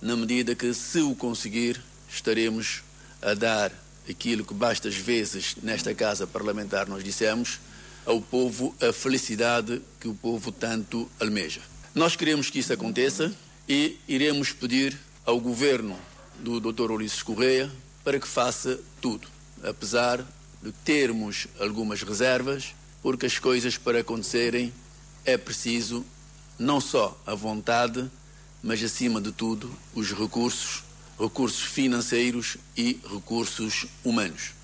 na medida que, se o conseguir, estaremos a dar aquilo que bastas vezes nesta casa parlamentar nós dissemos, ao povo a felicidade que o povo tanto almeja. Nós queremos que isso aconteça e iremos pedir ao governo do Dr. Ulisses Correia para que faça tudo, apesar de termos algumas reservas, porque as coisas para acontecerem é preciso não só a vontade, mas acima de tudo os recursos financeiros e recursos humanos.